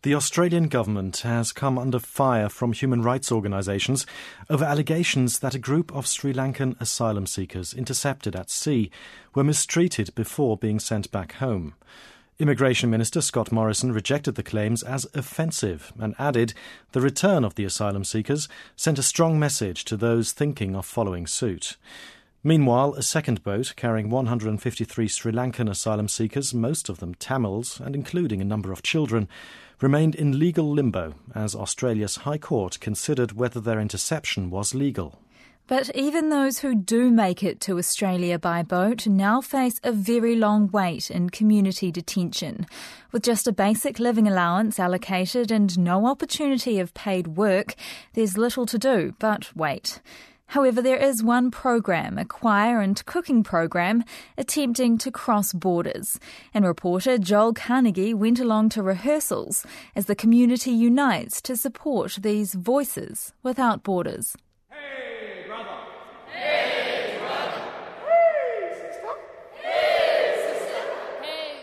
The Australian government has come under fire from human rights organisations over allegations that a group of Sri Lankan asylum seekers intercepted at sea were mistreated before being sent back home. Immigration Minister Scott Morrison rejected the claims as offensive and added the return of the asylum seekers sent a strong message to those thinking of following suit. Meanwhile, a second boat carrying 153 Sri Lankan asylum seekers, most of them Tamils and including a number of children, remained in legal limbo as Australia's High Court considered whether their interception was legal. But even those who do make it to Australia by boat now face a very long wait in community detention. With just a basic living allowance allocated and no opportunity of paid work, there's little to do but wait. However, there is one program, a choir and cooking program, attempting to cross borders. And reporter Joel Carnegie went along to rehearsals as the community unites to support these Voices Without Borders. Hey, brother! Hey, brother! Hey, sister! Hey, sister! Hey,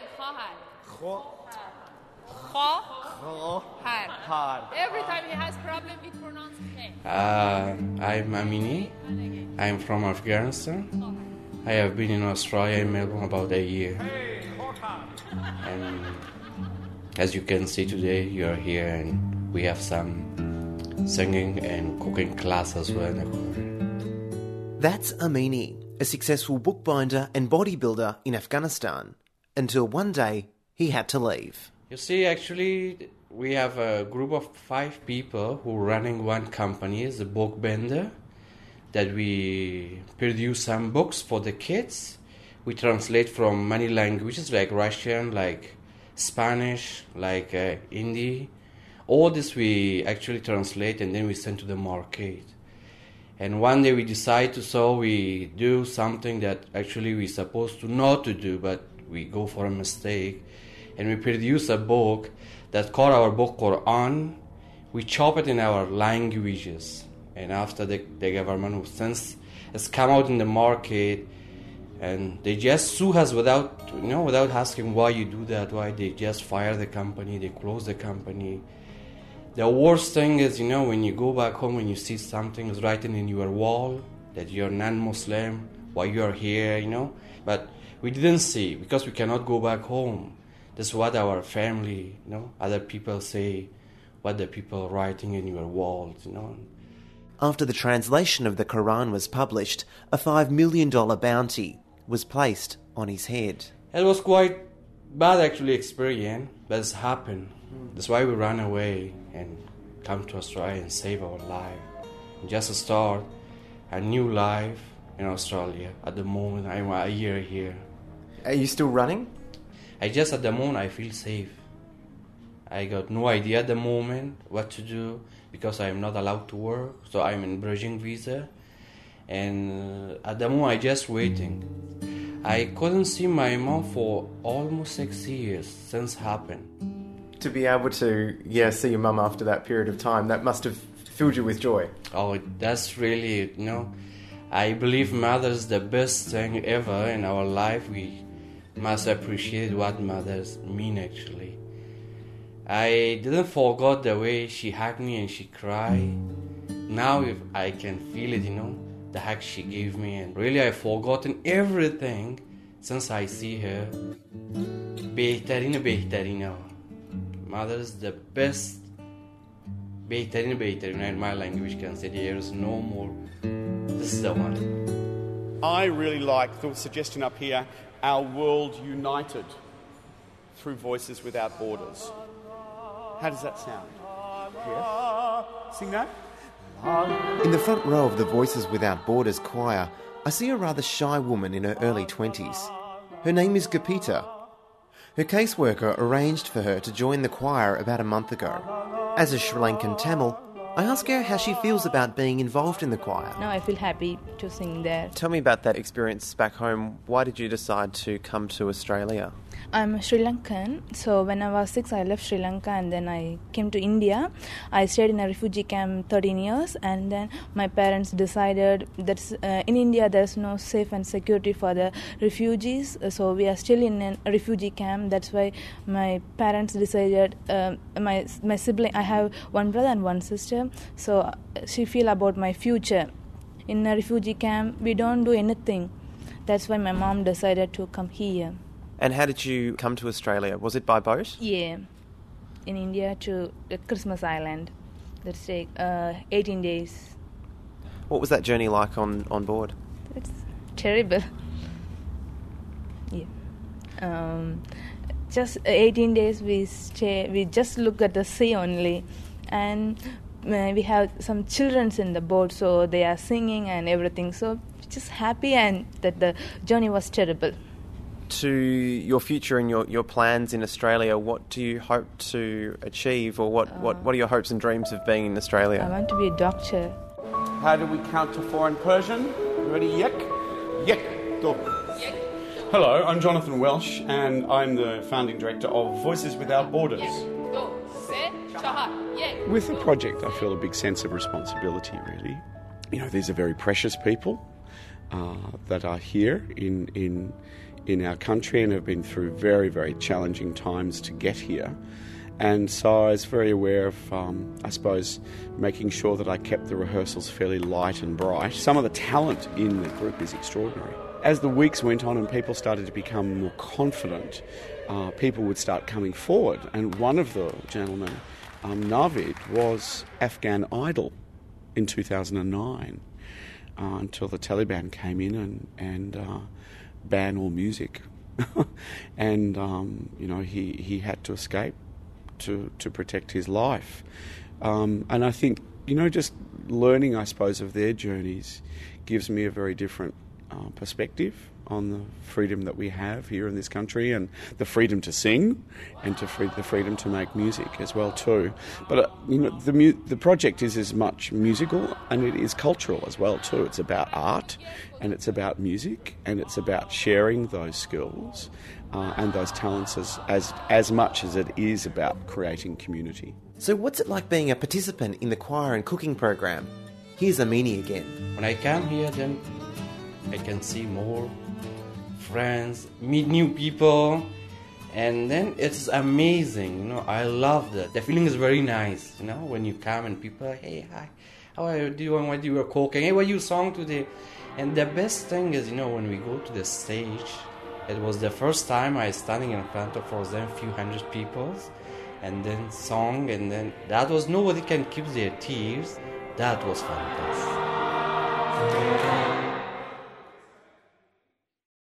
hard. Every time he has problem, we pronounce hey. I'm Amini. I'm from Afghanistan. I have been in Australia, in Melbourne, about a year. And as you can see today, you're here and we have some singing and cooking class as well. That's Amini, a successful bookbinder and bodybuilder in Afghanistan, until one day he had to leave. You see, actually, we have a group of 5 people who are running one company, it's a book bender, that we produce some books for the kids. We translate from many languages like Russian, like Spanish, like Hindi. All this we actually translate and then we send to the market. And one day we decide we do something that actually we're supposed to not to do, but we go for a mistake. And we produce a book that called our book Quran. We chop it in our languages. And after the government since it's come out in the market, and they just sue us without asking why you do that, why they just fire the company, they close the company. The worst thing is, when you go back home and you see something is written in your wall that you're non-Muslim, why you're here, But we didn't see because we cannot go back home. That's what our family, other people say, what the people writing in your walls, After the translation of the Quran was published, a $5 million bounty was placed on his head. It was quite bad actually experience, but it's happened. That's why we ran away and come to Australia and save our life. And just start a new life in Australia. At the moment, I'm a year here. Are you still running? At the moment, I feel safe. I got no idea at the moment what to do because I am not allowed to work. So I'm in bridging visa. And at the moment, I just waiting. I couldn't see my mom for almost 6 years since happened. To be able to, see your mum after that period of time, that must have filled you with joy. Oh, that's really, I believe mother's the best thing ever in our life. We must appreciate what mothers mean actually. I didn't forget the way she hugged me and she cried. Now if I can feel it, the hug she gave me, and really I've forgotten everything since I see her. Behtarina. Mother's the best. Behtarina in my language can say there is no more. This is the one. I really like the suggestion up here, our world united through Voices Without Borders. How does that sound? Yes? Sing that? In the front row of the Voices Without Borders choir, I see a rather shy woman in her early 20s. Her name is Gopita. Her caseworker arranged for her to join the choir about a month ago. As a Sri Lankan Tamil, I ask her how she feels about being involved in the choir. Now I feel happy to sing there. Tell me about that experience back home. Why did you decide to come to Australia? I'm Sri Lankan, so when I was 6 I left Sri Lanka and then I came to India. I stayed in a refugee camp 13 years and then my parents decided that in India there's no safe and security for the refugees, so we are still in a refugee camp. That's why my parents decided, my sibling, I have one brother and one sister, so she feel about my future. In a refugee camp we don't do anything. That's why my mom decided to come here. And how did you come to Australia? Was it by boat? Yeah, in India to Christmas Island. That's take 18 days. What was that journey like on board? It's terrible. Yeah. Just 18 days we stay. We just look at the sea only, and we have some children in the boat, so they are singing and everything. So just happy, and that the journey was terrible. To your future and your plans in Australia, what do you hope to achieve, or what are your hopes and dreams of being in Australia? I want to be a doctor. How do we count to 4 in Persian? You ready? Yek? Yek. Go. Hello, I'm Jonathan Welsh and I'm the founding director of Voices Without Borders. With the project, I feel a big sense of responsibility, really. You know, these are very precious people that are here in our country and have been through very, very challenging times to get here. And so I was very aware of, I suppose, making sure that I kept the rehearsals fairly light and bright. Some of the talent in the group is extraordinary. As the weeks went on and people started to become more confident, people would start coming forward. And one of the gentlemen, Navid, was Afghan Idol in 2009 until the Taliban came in and ban all music. And, you know, he had to escape to protect his life. And I think, you know, just learning, I suppose, of their journeys gives me a very different perspective on the freedom that we have here in this country, and the freedom to sing and the freedom to make music as well too. But you know, the project is as much musical and it is cultural as well too. It's about art and it's about music and it's about sharing those skills and those talents as much as it is about creating community. So what's it like being a participant in the choir and cooking program? Here's Amini again. When I come here, then I can see more friends, meet new people, and then it's amazing. You know, I love that. The feeling is very nice. You know, when you come and people, hey, hi, how are you doing? What you were cooking? Hey, what you song today? And the best thing is, you know, when we go to the stage, it was the first time I was standing in front of, for them, few hundred people, and then song, and then that was, nobody can keep their tears. That was fantastic.